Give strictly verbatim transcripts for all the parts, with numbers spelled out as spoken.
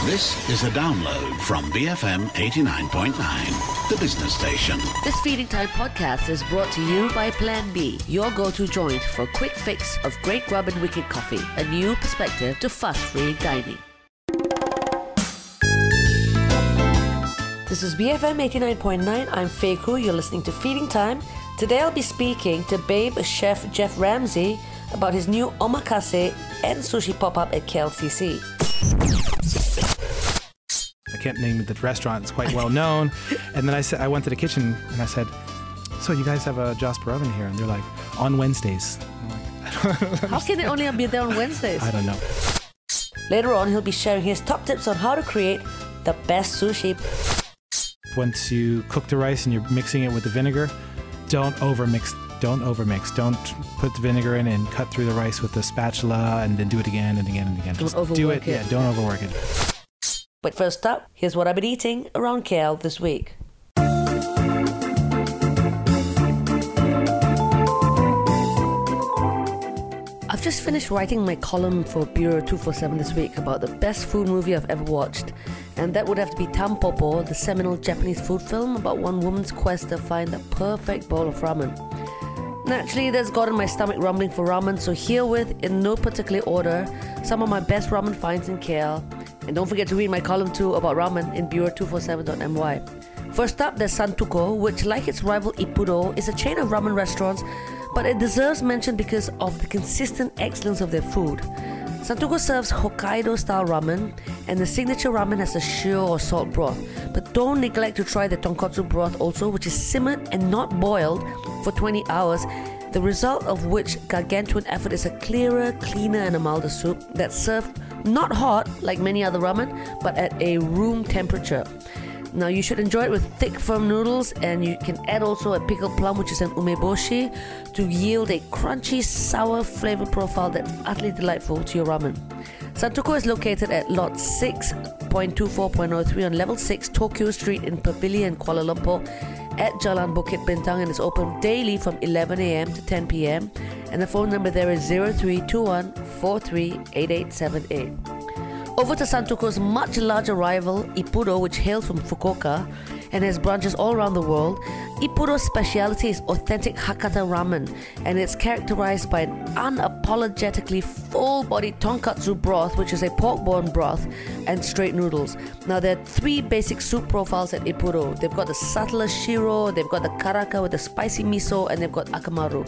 This is a download from B F M eighty-nine point nine, the business station. This Feeding Time podcast is brought to you by Plan B, your go-to joint for a quick fix of great grub and wicked coffee, a new perspective to fuss-free dining. This is B F M eighty-nine point nine. I'm Faye Koo. You're listening to Feeding Time. Today I'll be speaking to Babe Chef Jeff Ramsey about his new omakase and sushi pop-up at K L C C. I can't name the restaurant, it's quite well known. And then I said, I went to the kitchen and I said, so you guys have a Jasper oven here? And they're like, on Wednesdays. I'm like, I don't How can it only be there on Wednesdays? I don't know. Later on, he'll be sharing his top tips on how to create the best sushi. Once you cook the rice and you're mixing it with the vinegar, don't overmix. Don't overmix. Don't put the vinegar in and cut through the rice with the spatula and then do it again and again and again. Don't Just overwork do it. it. Yeah, don't overwork it. But first up, here's what I've been eating around K L this week. I've just finished writing my column for Bureau two forty-seven this week about the best food movie I've ever watched. And that would have to be Tampopo, the seminal Japanese food film about one woman's quest to find the perfect bowl of ramen. Naturally, that's gotten my stomach rumbling for ramen, so herewith, in no particular order, some of my best ramen finds in K L. And don't forget to read my column too about ramen in bureau two forty-seven dot m y. First up, there's Santoku, which, like its rival Ippudo, is a chain of ramen restaurants, but it deserves mention because of the consistent excellence of their food. Santoku serves Hokkaido-style ramen, and the signature ramen has a shio or salt broth. But don't neglect to try the tonkotsu broth also, which is simmered and not boiled for twenty hours, the result of which gargantuan effort is a clearer, cleaner and a milder soup that's served not hot like many other ramen, but at a room temperature. Now you should enjoy it with thick, firm noodles, and you can add also a pickled plum, which is an umeboshi, to yield a crunchy, sour flavor profile that's utterly delightful to your ramen. Santoku is located at lot six point two four point oh three on level six Tokyo Street in Pavilion, Kuala Lumpur, at Jalan Bukit Bintang, and is open daily from eleven a.m. to ten p.m. and the phone number there is zero three two one four three eight eight seven eight. Over to Santoku's much larger rival, Ippudo, which hails from Fukuoka and has branches all around the world. Ippudo's speciality is authentic Hakata ramen, and it's characterized by an unapologetically full-bodied tonkatsu broth, which is a pork-bone broth, and straight noodles. Now, there are three basic soup profiles at Ippudo. They've got the subtler shiro, they've got the karaka with the spicy miso, and they've got akamaru.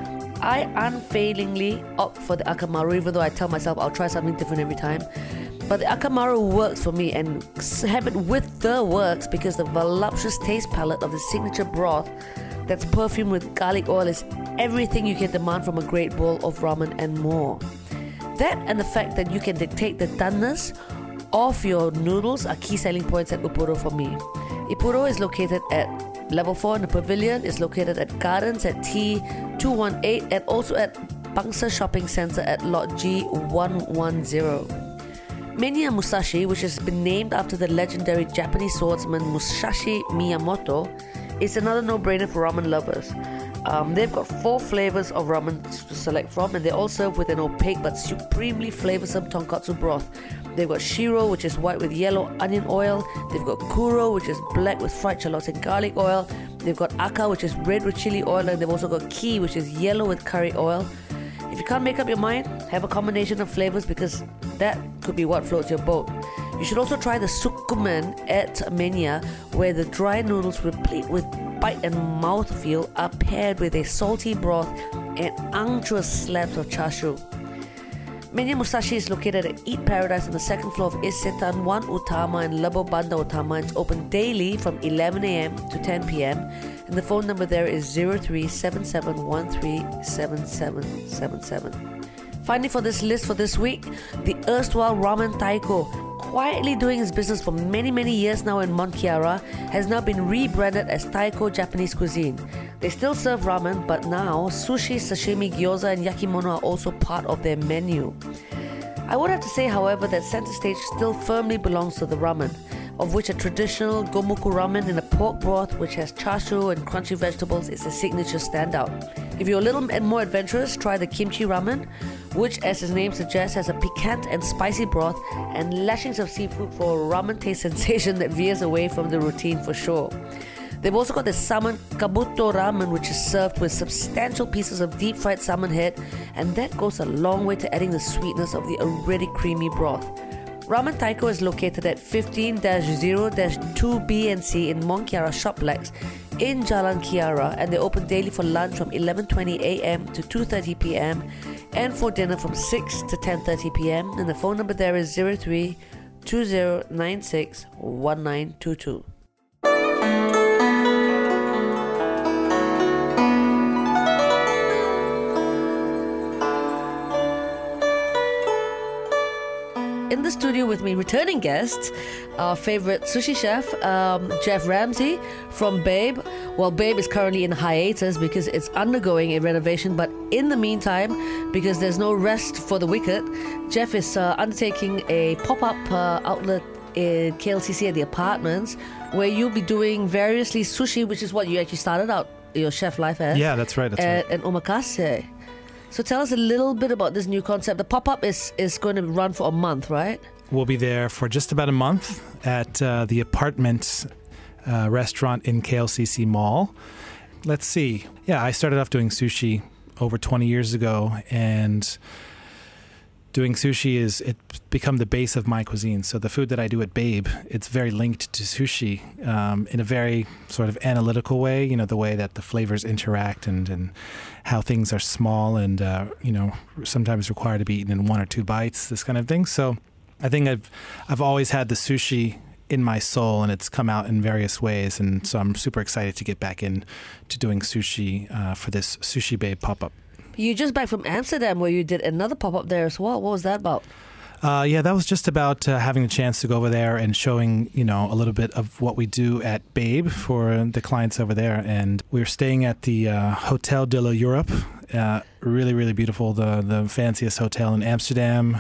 I unfailingly opt for the akamaru, even though I tell myself I'll try something different every time. But the akamaru works for me, and have it with the works because the voluptuous taste palette of the signature broth that's perfumed with garlic oil is everything you can demand from a great bowl of ramen and more. That and the fact that you can dictate the doneness of your noodles are key selling points at Ippudo for me. Ippudo is located at level four in the Pavilion, is located at Gardens at T two eighteen, and also at Bangsa Shopping Centre at lot G one ten. Menya Musashi, which has been named after the legendary Japanese swordsman Musashi Miyamoto, is another no-brainer for ramen lovers. Um, they've got four flavors of ramen to select from, and they're all served with an opaque but supremely flavorsome tonkatsu broth. They've got shiro, which is white with yellow onion oil. They've got kuro, which is black with fried shallots and garlic oil. They've got aka, which is red with chili oil, and they've also got ki, which is yellow with curry oil. If you can't make up your mind, have a combination of flavors because that could be what floats your boat. You should also try the sukumen at Menya, where the dry noodles replete with bite and mouthfeel are paired with a salty broth and unctuous slabs of char siu. Menya Musashi is located at Eat Paradise on the second floor of Isetan one Utama in Lebo Banda Utama. It's open daily from eleven a.m. to ten p.m. and the phone number there is zero three seven seven one three seven seven seven seven. Finally, for this list for this week, the erstwhile Ramen Taiko, quietly doing his business for many many years now in Mont Kiara, has now been rebranded as Taiko Japanese Cuisine. They still serve ramen, but now sushi, sashimi, gyoza and yakimono are also part of their menu. I would have to say, however, that center stage still firmly belongs to the ramen. of which a traditional gomoku ramen in a pork broth which has char siu and crunchy vegetables is a signature standout. If you're a little bit more adventurous, try the kimchi ramen, which, as its name suggests, has a piquant and spicy broth and lashings of seafood for a ramen taste sensation that veers away from the routine for sure. They've also got the salmon kabuto ramen, which is served with substantial pieces of deep-fried salmon head, and that goes a long way to adding the sweetness of the already creamy broth. Ramen Taiko is located at fifteen dash zero dash two B and C in Mont Kiara Shoplex in Jalan Kiara, and they open daily for lunch from eleven twenty a.m. to two thirty p.m. and for dinner from six to ten thirty p.m. and the phone number there is zero three two zero nine six one nine two two. In the studio with me, returning guest, our favorite sushi chef, um, Jeff Ramsey from Babe. Well, Babe is currently in hiatus because it's undergoing a renovation, but in the meantime, because there's no rest for the wicked, Jeff is uh, undertaking a pop-up uh, outlet in K L C C at the apartments, where you'll be doing variously sushi, which is what you actually started out your chef life as. Yeah, that's right. That's and, right. and omakase. So tell us a little bit about this new concept. The pop-up is, is going to run for a month, right? We'll be there for just about a month at uh, the Apartments uh, restaurant in K L C C Mall. Let's see. Yeah, I started off doing sushi over twenty years ago, and doing sushi is it's become the base of my cuisine. So the food that I do at Babe, it's very linked to sushi um, in a very sort of analytical way, you know, the way that the flavors interact and, and how things are small and, uh, you know, sometimes required to be eaten in one or two bites, this kind of thing. So I think I've I've always had the sushi in my soul, and it's come out in various ways. And so I'm super excited to get back in to doing sushi uh, for this Sushi Babe pop-up. You just back from Amsterdam where you did another pop-up there as well. What was that about? Uh, yeah, that was just about uh, having the chance to go over there and showing, you know, a little bit of what we do at Babe for the clients over there. And we were staying at the uh, Hotel de la Europe, uh, really, really beautiful, the the fanciest hotel in Amsterdam.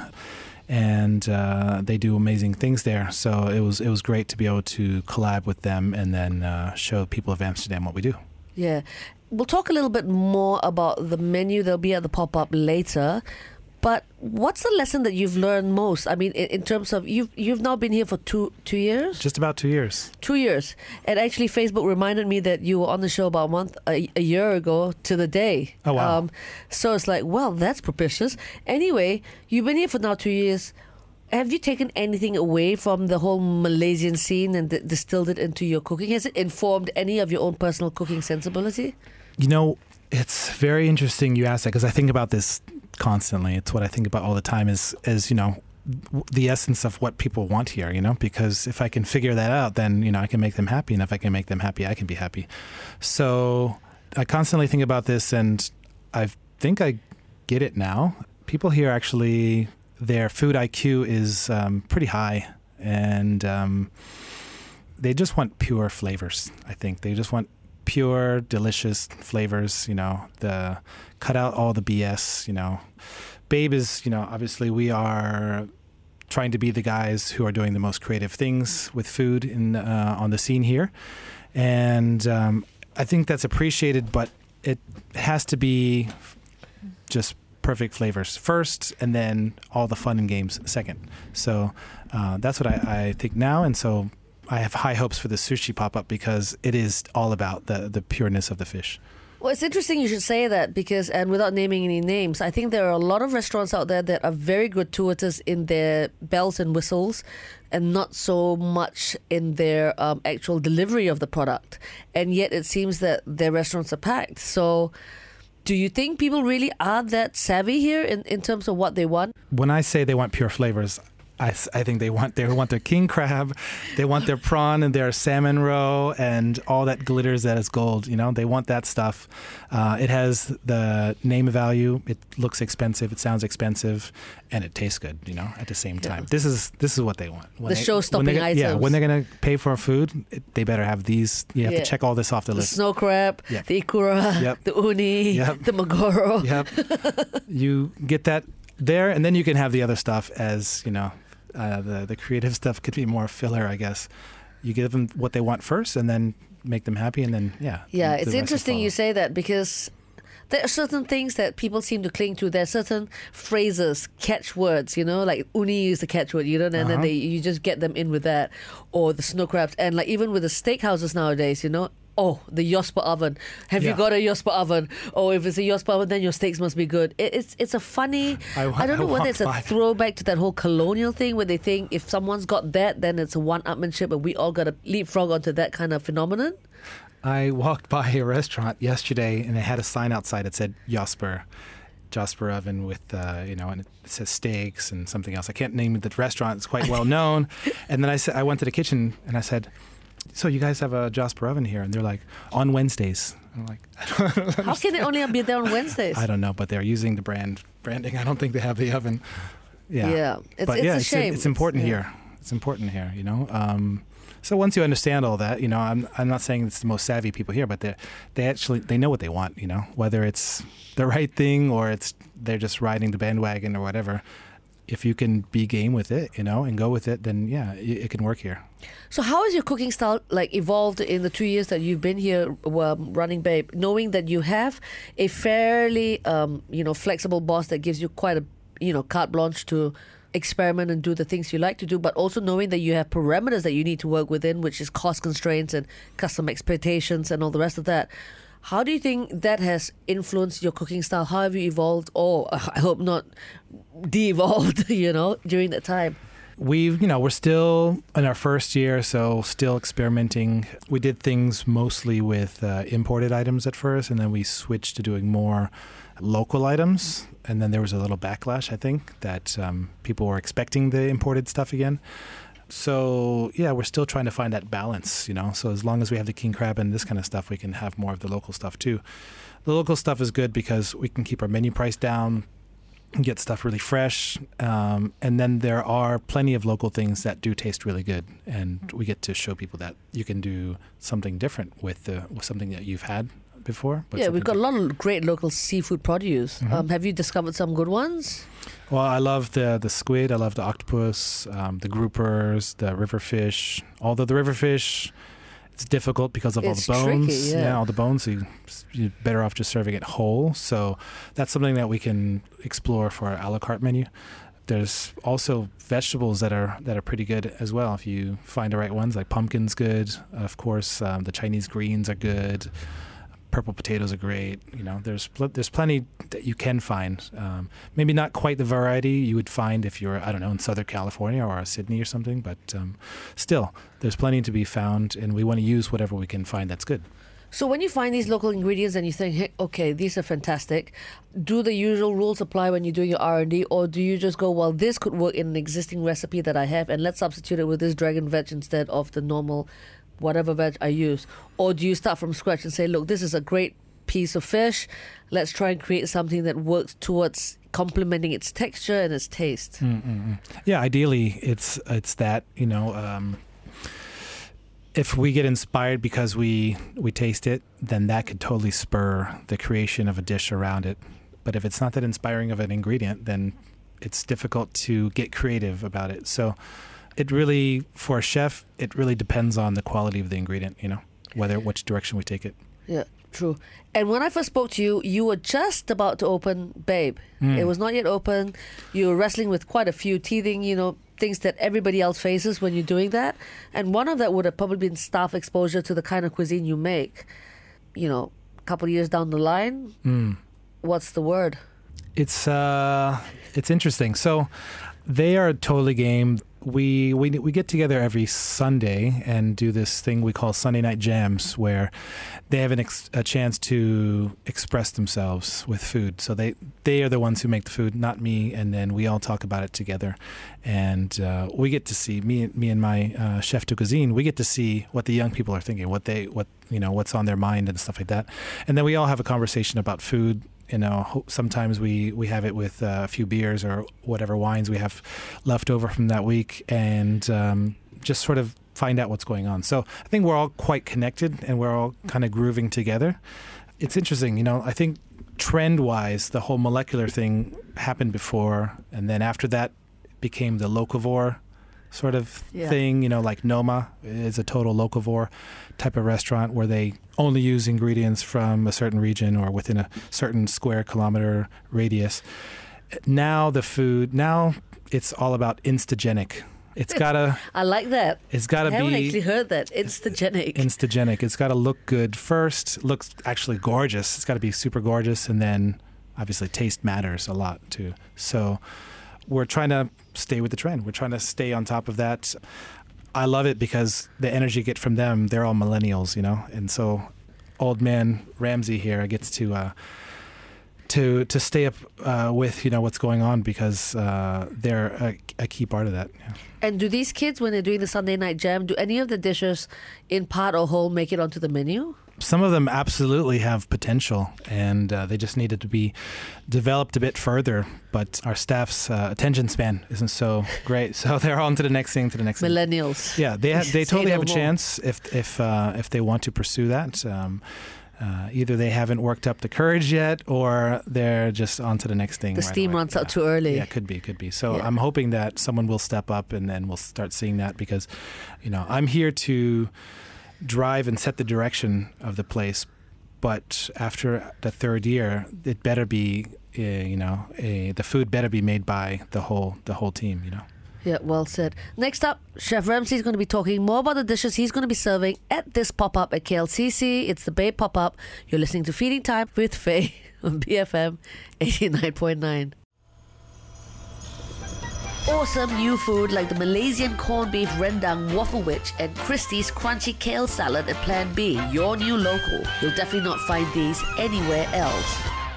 And uh, they do amazing things there. So it was it was great to be able to collab with them and then uh, show people of Amsterdam what we do. Yeah. We'll talk a little bit more about the menu that'll be at the pop-up later. But what's the lesson that you've learned most? I mean, in, in terms of, you've you've now been here for two two years? Just about two years. Two years. And actually, Facebook reminded me that you were on the show about a month, a, a year ago to the day. Oh, wow. Um, so it's like, well, that's propitious. Anyway, you've been here for now two years. Have you taken anything away from the whole Malaysian scene and d- distilled it into your cooking? Has it informed any of your own personal cooking sensibility? You know, it's very interesting you ask that, because I think about this constantly. It's what I think about all the time is, is, you know, the essence of what people want here, you know, because if I can figure that out, then, you know, I can make them happy. And if I can make them happy, I can be happy. So I constantly think about this, and I think I get it now. People here actually, their food I Q is um, pretty high, and um, they just want pure flavors, I think. They just want pure, delicious flavors, you know, the cut out all the B S, you know. Babe is, you know, obviously we are trying to be the guys who are doing the most creative things with food in uh, on the scene here. And um, I think that's appreciated, but it has to be just perfect flavors first, and then all the fun and games second. So uh, that's what I, I think now. And so I have high hopes for the sushi pop-up, because it is all about the, the pureness of the fish. Well, it's interesting you should say that, because, and without naming any names, I think there are a lot of restaurants out there that are very gratuitous in their bells and whistles and not so much in their um, actual delivery of the product. And yet it seems that their restaurants are packed. So do you think people really are that savvy here in, in terms of what they want? When I say they want pure flavors, I, I think they want they want their king crab, they want their prawn and their salmon roe and all that glitters that is gold. You know, they want that stuff. Uh, it has the name value. It looks expensive. It sounds expensive, and it tastes good. You know, at the same time, yeah. this is this is what they want. When the they, show-stopping items. Yeah, when they're gonna pay for food, it, they better have these. You have yeah. to check all this off the, the list. The snow crab, yep. the ikura, yep. the uni, yep. the magoro. Yep. You get that there, and then you can have the other stuff as, you know, uh, the the creative stuff could be more filler, I guess. You give them what they want first, and then make them happy, and then yeah. Yeah, the it's rest will interesting you follow. say that because there are certain things that people seem to cling to. There are certain phrases, catchwords, you know, like uni is the catchword, you know, and then Uh-huh. they you just get them in with that, or the snow crabs, and like even with the steakhouses nowadays, you know. Oh, the Josper oven. Have you Yeah. got a Josper oven? Or if it's a Josper oven, then your steaks must be good. It, it's it's a funny. I wa- I don't know I whether it's a walked by. throwback to that whole colonial thing where they think if someone's got that, then it's a one-upmanship, and we all got to leapfrog onto that kind of phenomenon. I walked by a restaurant yesterday, and it had a sign outside that said Jasper, Jasper oven with, uh, you know, and it says steaks and something else. I can't name the restaurant; it's quite well known. And then I said, I went to the kitchen and I said, "So you guys have a Jasper oven here?" And they're like, "On Wednesdays." I'm like, I don't, How can it only be there on Wednesdays? I don't know, but they're using the brand branding. I don't think they have the oven. Yeah, Yeah, it's, but it's yeah, a shame. It's, it's important yeah. here. It's important here, you know. Um, so once you understand all that, you know, I'm I'm not saying it's the most savvy people here, but they they actually they know what they want, you know, whether it's the right thing or it's they're just riding the bandwagon or whatever. If you can be game with it, you know, and go with it, then yeah, it, it can work here. So how has your cooking style like evolved in the two years that you've been here um, running Babe, knowing that you have a fairly um, you know flexible boss that gives you quite a you know carte blanche to experiment and do the things you like to do, but also knowing that you have parameters that you need to work within, which is cost constraints and customer expectations and all the rest of that. How do you think that has influenced your cooking style? How have you evolved, or I hope not de-evolved, you know, during that time? We've, you know, we're still in our first year, so still experimenting. We did things mostly with uh, imported items at first, and then we switched to doing more local items. And then there was a little backlash, I think, that um, people were expecting the imported stuff again. So, yeah, we're still trying to find that balance, you know. So as long as we have the king crab and this kind of stuff, we can have more of the local stuff too. The local stuff is good because we can keep our menu price down, get stuff really fresh, um, and then there are plenty of local things that do taste really good, and we get to show people that you can do something different with, the, with something that you've had before. But Yeah, we've got something a lot of great local seafood produce. Mhm. Um, have you discovered some good ones? Well, I love the the squid, I love the octopus, um, the groupers, the river fish. Although the river fish, it's difficult because of It's all the bones. tricky, yeah. all the bones. So you, you're better off just serving it whole. So that's something that we can explore for our a la carte menu. There's also vegetables that are that are pretty good as well if you find the right ones. Like pumpkin's good, of course. Um, the Chinese greens are good. Purple potatoes are great. You know, there's pl- there's plenty that you can find. Um, maybe not quite the variety you would find if you're, I don't know, in Southern California or Sydney or something, but um, still, there's plenty to be found, and we want to use whatever we can find that's good. So when you find these local ingredients and you think, hey, okay, these are fantastic, do the usual rules apply when you're doing your R and D, or do you just go, well, this could work in an existing recipe that I have, and let's substitute it with this dragon veg instead of the normal whatever veg I use? Or do you start from scratch and say, look, this is a great piece of fish, let's try and create something that works towards complementing its texture and its taste? Mm-mm-mm. Yeah, ideally, it's it's that, you know, um, if we get inspired because we we taste it, then that could totally spur the creation of a dish around it. But if it's not that inspiring of an ingredient, then it's difficult to get creative about it. So it really, for a chef, it really depends on the quality of the ingredient, you know, whether which direction we take it. Yeah, true. And when I first spoke to you, you were just about to open Babe. Mm. It was not yet open. You were wrestling with quite a few teething, you know, things that everybody else faces when you're doing that. And one of that would have probably been staff exposure to the kind of cuisine you make. You know, a couple of years down the line, Mm. what's the word? It's uh, it's interesting. So they are totally game. We, we we get together every Sunday and do this thing we call Sunday Night Jams, where they have an ex- a chance to express themselves with food. So they, they are the ones who make the food, not me, and then we all talk about it together. And uh, we get to see, me, me and my uh, chef de cuisine, we get to see what the young people are thinking, what they what you know what's on their mind and stuff like that. And then we all have a conversation about food. You know, sometimes we, we have it with uh, a few beers or whatever wines we have left over from that week, and um, just sort of find out what's going on. So I think we're all quite connected and we're all kind of grooving together. It's interesting, you know, I think trend-wise, the whole molecular thing happened before, and then after that it became the locavore sort of Yeah. thing. You know, like Noma is a total locavore type of restaurant where they only use ingredients from a certain region or within a certain square kilometer radius. Now the food, now it's all about Instagenic. It's gotta, I like that. it's gotta I haven't be actually heard that. Instagenic. Instagenic. It's gotta look good first. Looks actually gorgeous. It's gotta be super gorgeous, and then obviously taste matters a lot too. So we're trying to stay with the trend. We're trying to stay on top of that. I love it because the energy you get from them, they're all millennials, you know, and so old man Ramsey here gets to uh, to to stay up uh, with, you know, what's going on because uh, they're a, a key part of that. Yeah. And do these kids, when they're doing the Sunday night jam, do any of the dishes in part or whole make it onto the menu? Some of them absolutely have potential, and uh, they just needed to be developed a bit further. But our staff's uh, attention span isn't so great, so they're on to the next thing, to the next thing. Millennials. Yeah, they ha- they Say totally no have a more. chance if if uh, if they want to pursue that. Um, uh, either they haven't worked up the courage yet, or they're just on to the next thing. The right steam away. runs Yeah. out too early. Yeah, could be, could be. So Yeah. I'm hoping that someone will step up, and then we'll start seeing that because, you know, I'm here to drive and set the direction of the place. But after the third year, it better be, uh, you know, a, the food better be made by the whole the whole team, you know. Yeah, well said. Next up, Chef Ramsey is going to be talking more about the dishes he's going to be serving at this pop-up at K L C C. It's the Babe Pop-Up. You're listening to Feeding Time with Faye on B F M eighty-nine point nine. Awesome new food like the Malaysian corned beef rendang waffle witch and Christie's crunchy kale salad at Plan B, your new local. You'll definitely not find these anywhere else.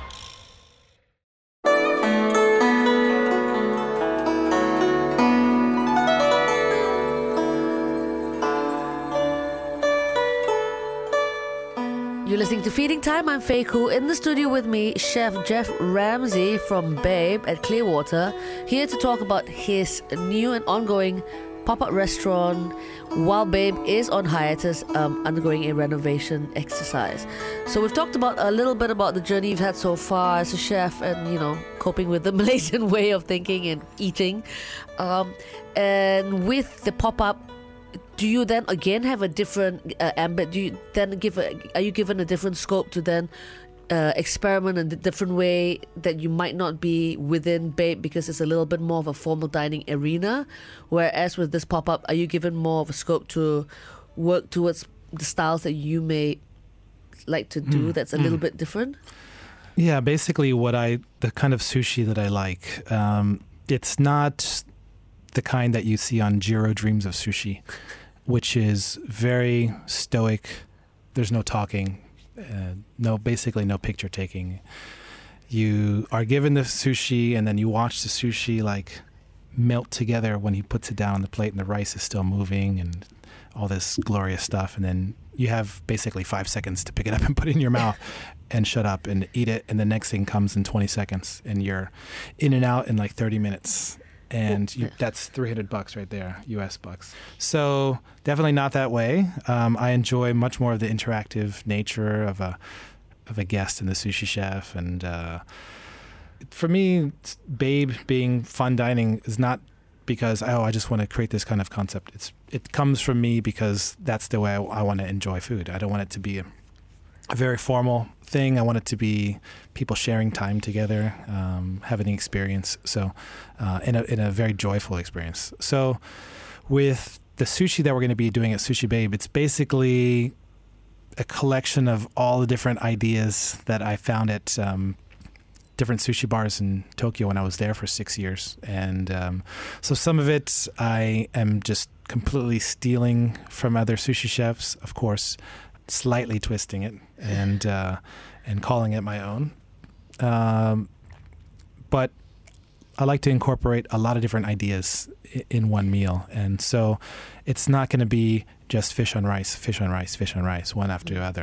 You're listening to Feeding Time. I'm Faye Khoo. In the studio with me, Chef Jeff Ramsey from Babe at Clearwater, here to talk about his new and ongoing pop-up restaurant while Babe is on hiatus, um, undergoing a renovation exercise. So we've talked about a little bit about the journey you've had so far as a chef and, you know, coping with the Malaysian way of thinking and eating. Um, and with the pop-up, do you then again have a different uh, ambit? Do you then give a, are you given a different scope to then uh, experiment in a different way that you might not be within Babe because it's a little bit more of a formal dining arena? Whereas with this pop-up, are you given more of a scope to work towards the styles that you may like to do Mm. that's a Mm. little bit different? Yeah, basically what I, the kind of sushi that I like, um, it's not the kind that you see on Jiro Dreams of Sushi, which is very stoic. There's no talking, uh, no, basically no picture taking. You are given the sushi and then you watch the sushi like melt together when he puts it down on the plate and the rice is still moving and all this glorious stuff. And then you have basically five seconds to pick it up and put it in your mouth and shut up and eat it. And the next thing comes in twenty seconds and you're in and out in like thirty minutes. And you, that's three hundred bucks right there, U S bucks. So definitely not that way. Um, I enjoy much more of the interactive nature of a of a guest and the sushi chef. And uh, for me, Babe being fun dining is not because, oh, I just want to create this kind of concept. It's It comes from me because that's the way I, I want to enjoy food. I don't want it to be a, a very formal thing. I want it to be people sharing time together, um, having an experience. So, uh, in a in a very joyful experience. So, with the sushi that we're going to be doing at Sushi Babe, it's basically a collection of all the different ideas that I found at um, different sushi bars in Tokyo when I was there for six years. And um, so some of it I am just completely stealing from other sushi chefs, of course, slightly twisting it and uh, and calling it my own. Um, but I like to incorporate a lot of different ideas i- in one meal. And so it's not going to be just fish on rice, fish on rice, fish on rice, one after the other.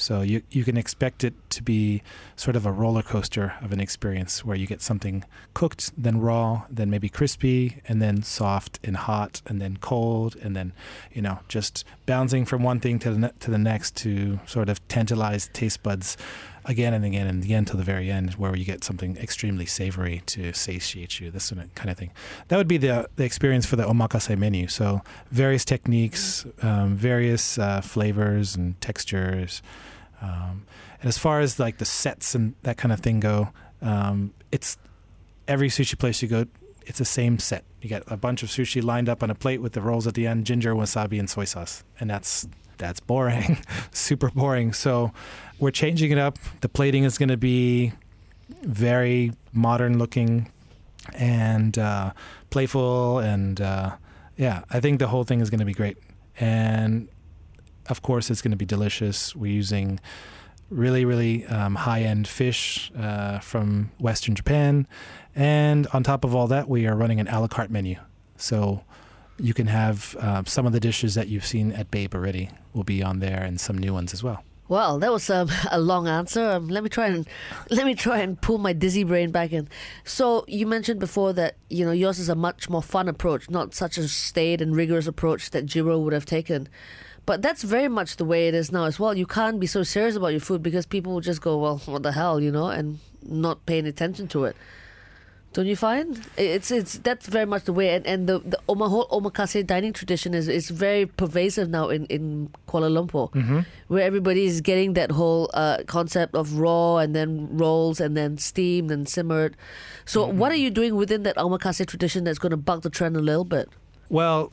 So you you can expect it to be sort of a roller coaster of an experience where you get something cooked, then raw, then maybe crispy, and then soft and hot, and then cold, and then, you know, just bouncing from one thing to the ne- to the next to sort of tantalize taste buds again and again and again till the very end, where you get something extremely savory to satiate you, this kind of thing. That would be the, the experience for the omakase menu. So various techniques, um, various uh, flavors and textures. Um, and as far as like the sets and that kind of thing go, um, it's every sushi place you go, it's the same set. You get a bunch of sushi lined up on a plate with the rolls at the end, ginger, wasabi, and soy sauce. And that's that's boring, super boring. So we're changing it up. The plating is going to be very modern looking and uh, playful. And uh, yeah, I think the whole thing is going to be great. And of course, it's going to be delicious. We're using really, really um, high-end fish uh, from Western Japan. And on top of all that, we are running an a la carte menu. So you can have uh, some of the dishes that you've seen at Babe already will be on there, and some new ones as well. Well, that was um, a long answer. Um, let me try and let me try and pull my dizzy brain back in. So you mentioned before that, you know, yours is a much more fun approach, not such a staid and rigorous approach that Jiro would have taken. But that's very much the way it is now as well. You can't be so serious about your food because people will just go, well, what the hell, you know, and not paying attention to it. Don't you find? It's it's that's very much the way, and, and the, the oma, whole omakase dining tradition is, is very pervasive now in, in Kuala Lumpur, Mm-hmm. where everybody is getting that whole uh, concept of raw and then rolls and then steamed and simmered. So Mm-hmm. what are you doing within that omakase tradition that's going to buck the trend a little bit? Well,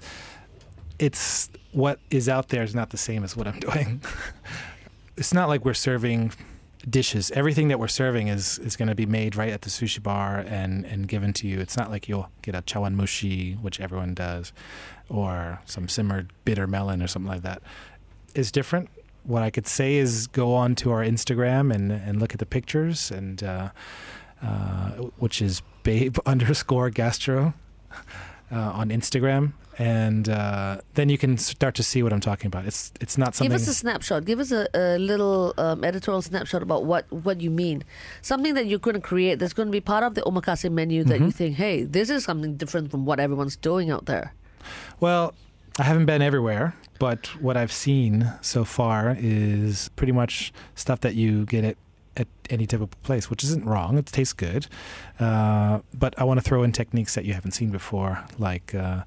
it's what is out there is not the same as what I'm doing. It's not like we're serving dishes. Everything that we're serving is, is going to be made right at the sushi bar and, and given to you. It's not like you'll get a chawan mushi, which everyone does, or some simmered bitter melon or something like that. It's different. What I could say is go on to our Instagram and, and look at the pictures, and uh, uh, which is babe underscore gastro uh, on Instagram. And uh, then you can start to see what I'm talking about. It's it's not something... Give us a snapshot. Give us a, a little um, editorial snapshot about what, what you mean. Something that you're going to create that's going to be part of the omakase menu that Mm-hmm. you think, hey, this is something different from what everyone's doing out there. Well, I haven't been everywhere, but what I've seen so far is pretty much stuff that you get at, at any type of place, which isn't wrong. It tastes good. Uh, but I want to throw in techniques that you haven't seen before, like... Uh,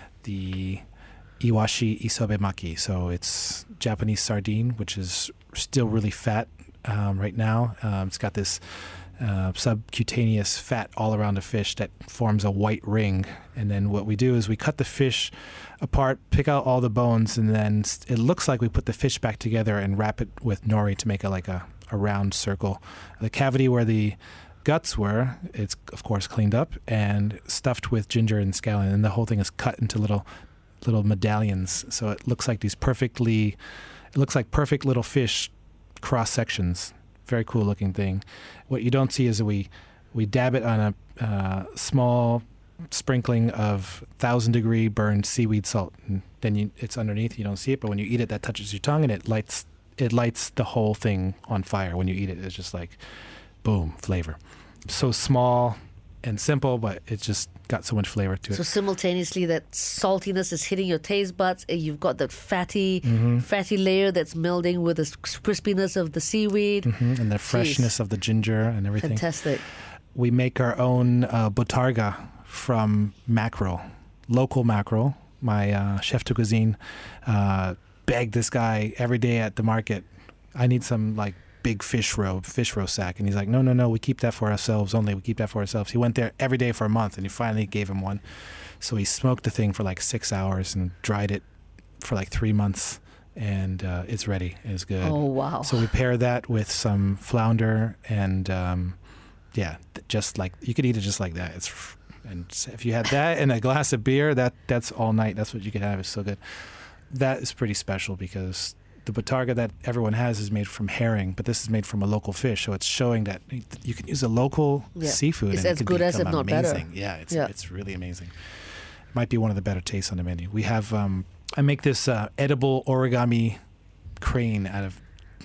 the iwashi isobe maki. So it's Japanese sardine, which is still really fat um, right now. Um, it's got this uh, subcutaneous fat all around the fish that forms a white ring. And then what we do is we cut the fish apart, pick out all the bones, and then it looks like we put the fish back together and wrap it with nori to make a, like a, a round circle. The cavity where the guts were, it's of course cleaned up and stuffed with ginger and scallion, and the whole thing is cut into little little medallions, so it looks like these perfectly it looks like perfect little fish cross sections. Very cool looking thing. What you don't see is that we we dab it on a uh, small sprinkling of thousand degree burned seaweed salt, and then you, it's underneath. You don't see it, but when you eat it, that touches your tongue and it lights it lights the whole thing on fire. When you eat it, it's just like boom, flavor. So small and simple, but it just got so much flavor to it. So simultaneously, that saltiness is hitting your taste buds, and you've got that fatty, Mm-hmm. fatty layer that's melding with the crispiness of the seaweed. Mhm, and the freshness Jeez. of the ginger and everything. Fantastic. We make our own uh, botarga from mackerel, local mackerel. My uh, chef de cuisine uh, begged this guy every day at the market, I need some like big fish roe, fish roe sack. And he's like, no, no, no, we keep that for ourselves only. We keep that for ourselves. He went there every day for a month, and he finally gave him one. So he smoked the thing for like six hours and dried it for like three months, and uh, it's ready. It's good. Oh, wow. So we pair that with some flounder, and um, yeah, th- just like you could eat it just like that. It's and if you had that and a glass of beer, that that's all night. That's what you could have. It's so good. That is pretty special because the botarga that everyone has is made from herring, but this is made from a local fish. So it's showing that you can use a local Yeah. seafood. It's and as it can good as, become if not better. amazing. Yeah, it's Yeah. it's really amazing. Might be one of the better tastes on the menu. We have um, I make this uh, edible origami crane out of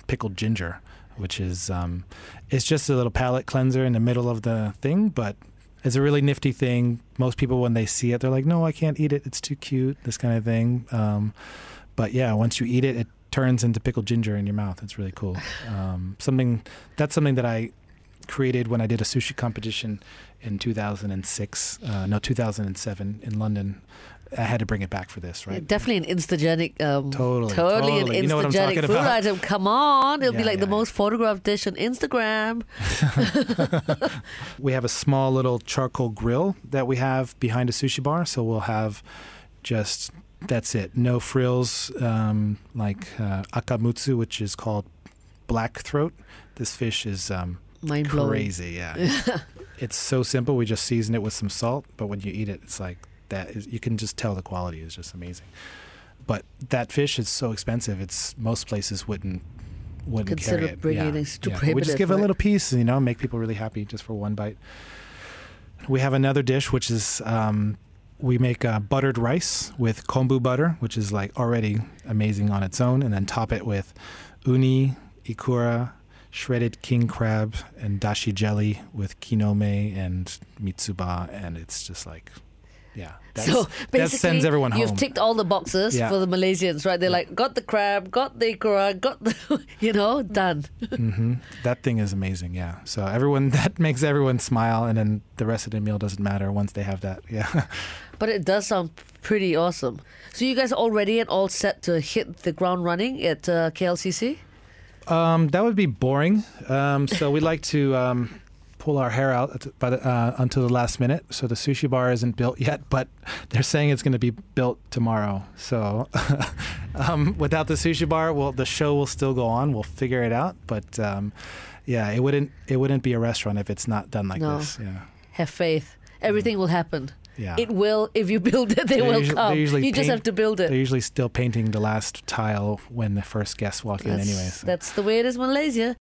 pickled ginger, which is um, it's just a little palate cleanser in the middle of the thing, but it's a really nifty thing. Most people, when they see it, they're like, no, I can't eat it. It's too cute, this kind of thing. Um, but yeah, once you eat it, it turns into pickled ginger in your mouth. It's really cool. Um, something That's something that I created when I did a sushi competition in two thousand six, uh, no, two thousand seven in London. I had to bring it back for this, right? Yeah, definitely an instagenic, um, Totally, totally, totally. an You know what I'm instagenic talking food about. item. Come on, it'll Yeah, be like yeah, the most photographed dish on Instagram. We have a small little charcoal grill that we have behind a sushi bar, so we'll have just, that's it, no frills, um, like uh, akamutsu, which is called black throat. This fish is um, Mind blowing. crazy, yeah. It's so simple. We just season it with some salt, but when you eat it, it's like that. Is, you can just tell the quality is just amazing. But that fish is so expensive. It's most places wouldn't wouldn't Consider carry it. bringing yeah. it. It's too yeah. We prohibitive, just give a right? little piece, you know, make people really happy just for one bite. We have another dish, which is um, we make uh, buttered rice with kombu butter, which is like already amazing on its own, and then top it with uni, ikura, shredded king crab, and dashi jelly with kinome and mitsuba, and it's just like, yeah. That's, So basically, that sends everyone you've home. ticked all the boxes Yeah. for the Malaysians, right? They're like, got the crab, got the ikura, got the, you know, done. hmm That thing is amazing, yeah. So everyone, that makes everyone smile, and then the rest of the meal doesn't matter once they have that, yeah. But it does sound pretty awesome. So you guys are all ready and all set to hit the ground running at uh, K L C C? Um, that would be boring. Um, so we like to um, pull our hair out at- by the, uh, until the last minute. So the sushi bar isn't built yet, but they're saying it's going to be built tomorrow. So um, without the sushi bar, well, the show will still go on. We'll figure it out. But um, yeah, it wouldn't it wouldn't be a restaurant if it's not done like No. this. Yeah, Have faith. Everything will happen. yeah. It will. If you build it, they They're will usually- come. they're You usually just paint- have to build They're it. usually still painting the last tile when the first guests walk in, That's, anyway. So. that's the way it is in Malaysia.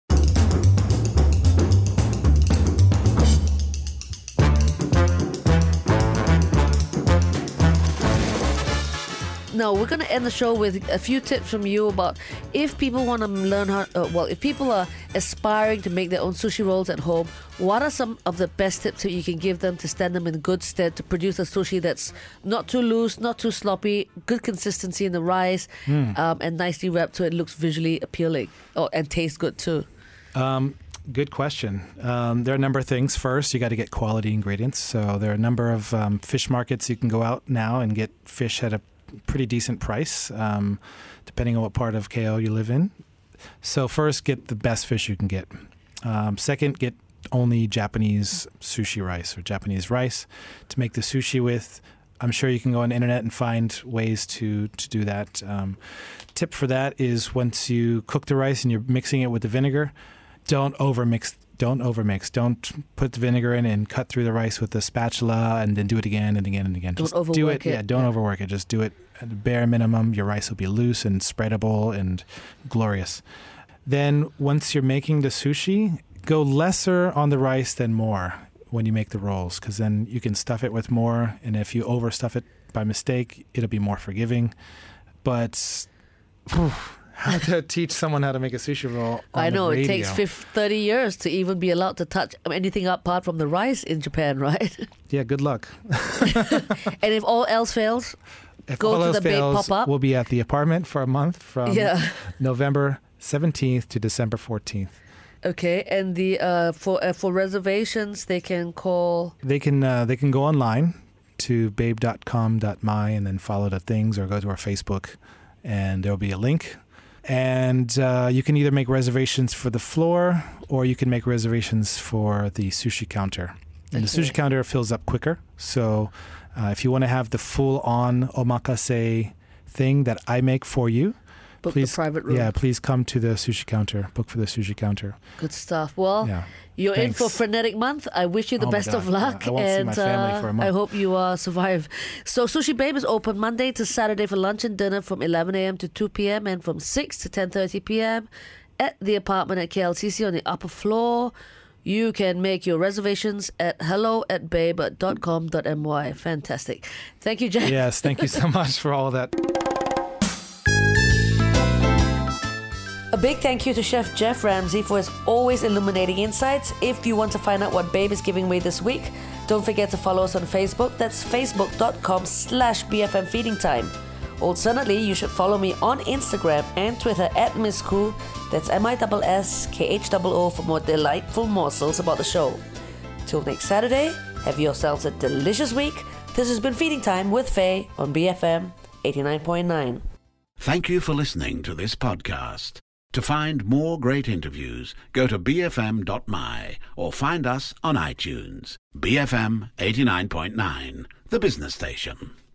No, we're going to end the show with a few tips from you about if people want to learn how, uh, well, if people are aspiring to make their own sushi rolls at home, what are some of the best tips that you can give them to stand them in good stead to produce a sushi that's not too loose, not too sloppy, good consistency in the rice, Hmm. um, and nicely wrapped so it looks visually appealing oh, and tastes good too? Um, good question. Um, there are a number of things. First, you got to get quality ingredients. So there are a number of um, fish markets you can go out now and get fish at a pretty decent price, um, depending on what part of K L you live in. So first, get the best fish you can get. Um, second, get only Japanese sushi rice or Japanese rice to make the sushi with. I'm sure you can go on the internet and find ways to, to do that. Um, tip for that is once you cook the rice and you're mixing it with the vinegar, don't overmix. Don't overmix. Don't put the vinegar in and cut through the rice with the spatula and then do it again and again and again. Don't Just do overwork it. it. Yeah, don't Yeah. overwork it. Just do it at the bare minimum. Your rice will be loose and spreadable and glorious. Then once you're making the sushi, go lesser on the rice than more when you make the rolls, because then you can stuff it with more. And if you overstuff it by mistake, it'll be more forgiving. But whew, how to teach someone how to make a sushi roll on I the know, it radio. takes fifty, thirty years to even be allowed to touch anything apart from the rice in Japan, right? Yeah, good luck. And if all else fails, If Go all to else the big fails, pop-up. we'll be at the apartment for a month from yeah. November seventeenth to December fourteenth. Okay, and the uh, for uh, for reservations, they can call. They can uh, they can go online to babe dot com dot my and then follow the things, or go to our Facebook, and there'll be a link. And uh, you can either make reservations for the floor, or you can make reservations for the sushi counter. And the Okay. sushi counter fills up quicker. So uh, if you want to have the full-on omakase thing that I make for you, Book please, the private room. yeah, please come to the sushi counter. Book for the sushi counter. Good stuff. Well, Yeah. you're in for Thanks. frenetic month. I wish you the Oh my best of God. luck. I won't see and my family uh, for a month. I hope you uh, survive. So Sushi Babe is open Monday to Saturday for lunch and dinner from eleven a.m. to two p.m. and from six to ten thirty p.m. at the apartment at K L C C on the upper floor. You can make your reservations at hello at babe dot com dot my. Fantastic. Thank you, Jack. Yes, thank you so much for all of that. A big thank you to Chef Jeff Ramsey for his always illuminating insights. If you want to find out what Babe is giving away this week, don't forget to follow us on Facebook. That's facebook.com slash BFM Feeding Time. Alternately, you should follow me on Instagram and Twitter at Miss Koo. That's M I S S K H O O for more delightful morsels about the show. Till next Saturday, have yourselves a delicious week. This has been Feeding Time with Faye on B F M eighty-nine point nine. Thank you for listening to this podcast. To find more great interviews, go to b f m dot m y or find us on iTunes. B F M eighty-nine point nine, the business station.